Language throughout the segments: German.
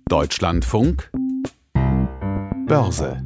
Deutschlandfunk Börse.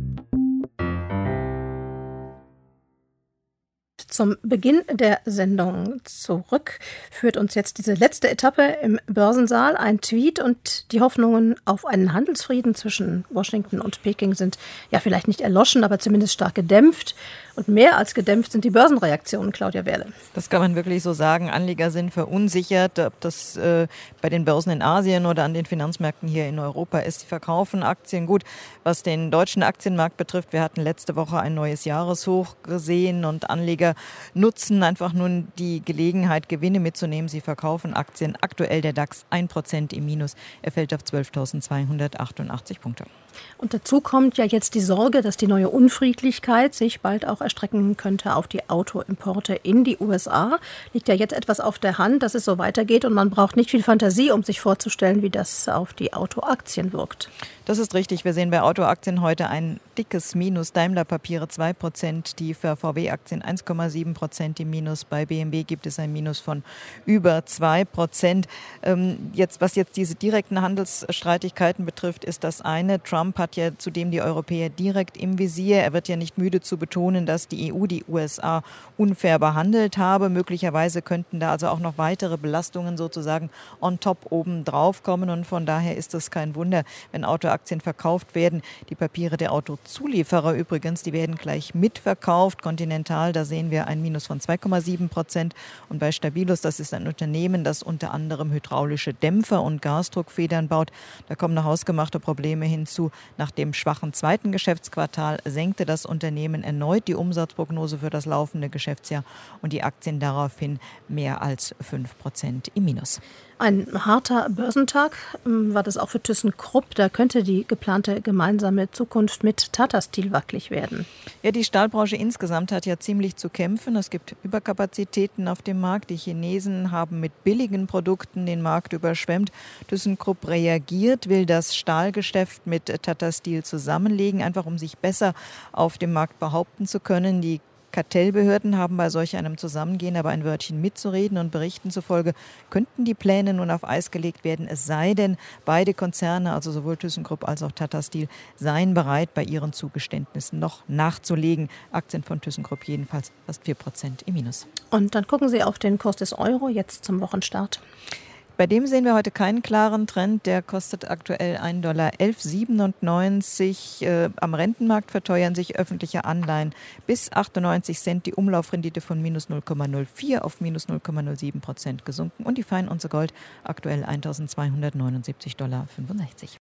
Zum Beginn der Sendung zurück führt uns jetzt diese letzte Etappe im Börsensaal. Ein Tweet und die Hoffnungen auf einen Handelsfrieden zwischen Washington und Peking sind ja vielleicht nicht erloschen, aber zumindest stark gedämpft. Und mehr als gedämpft sind die Börsenreaktionen, Claudia Wehrle. Das kann man wirklich so sagen. Anleger sind verunsichert, ob das bei den Börsen in Asien oder an den Finanzmärkten hier in Europa ist. Sie verkaufen Aktien gut. Was den deutschen Aktienmarkt betrifft, wir hatten letzte Woche ein neues Jahreshoch gesehen und Anleger nutzen einfach nun die Gelegenheit, Gewinne mitzunehmen. Sie verkaufen Aktien. Aktuell der DAX 1% im Minus. Er fällt auf 12.288 Punkte. Und dazu kommt ja jetzt die Sorge, dass die neue Unfriedlichkeit sich bald auch erstrecken könnte auf die Autoimporte in die USA. Liegt ja jetzt etwas auf der Hand, dass es so weitergeht und man braucht nicht viel Fantasie, um sich vorzustellen, wie das auf die Autoaktien wirkt. Das ist richtig. Wir sehen bei Autoaktien heute ein dickes Minus. Daimler-Papiere 2%, die für VW-Aktien 1,7% im Minus. Bei BMW gibt es ein Minus von über 2%. Was jetzt diese direkten Handelsstreitigkeiten betrifft, ist das eine. Trump hat ja zudem die Europäer direkt im Visier. Er wird ja nicht müde zu betonen, dass die EU die USA unfair behandelt habe. Möglicherweise könnten da also auch noch weitere Belastungen sozusagen on top oben drauf kommen. Und von daher ist es kein Wunder, wenn Autoaktien verkauft werden. Die Papiere der Autozulieferer übrigens, die werden gleich mitverkauft. Continental, da sehen wir ein Minus von 2,7%. Und bei Stabilus, das ist ein Unternehmen, das unter anderem hydraulische Dämpfer und Gasdruckfedern baut. Da kommen noch hausgemachte Probleme hinzu. Nach dem schwachen zweiten Geschäftsquartal senkte das Unternehmen erneut die Umsatzprognose für das laufende Geschäftsjahr und die Aktien daraufhin mehr als 5% im Minus. Ein harter Börsentag war das auch für ThyssenKrupp. Da könnte die geplante gemeinsame Zukunft mit Tata Steel wackelig werden. Ja, die Stahlbranche insgesamt hat ja ziemlich zu kämpfen. Es gibt Überkapazitäten auf dem Markt. Die Chinesen haben mit billigen Produkten den Markt überschwemmt. ThyssenKrupp reagiert, will das Stahlgeschäft mit Tata Steel zusammenlegen, einfach um sich besser auf dem Markt behaupten zu können. Die Kartellbehörden haben bei solch einem Zusammengehen aber ein Wörtchen mitzureden und Berichten zufolge könnten die Pläne nun auf Eis gelegt werden, es sei denn, beide Konzerne, also sowohl ThyssenKrupp als auch Tata Steel, seien bereit, bei ihren Zugeständnissen noch nachzulegen. Aktien von ThyssenKrupp jedenfalls fast 4% im Minus. Und dann gucken Sie auf den Kurs des Euro jetzt zum Wochenstart. Bei dem sehen wir heute keinen klaren Trend. Der kostet aktuell $1,1197. Am Rentenmarkt verteuern sich öffentliche Anleihen bis 98 Cent. Die Umlaufrendite von minus 0,04 auf minus 0,07% gesunken. Und die Feinunze Gold aktuell $1.279,65.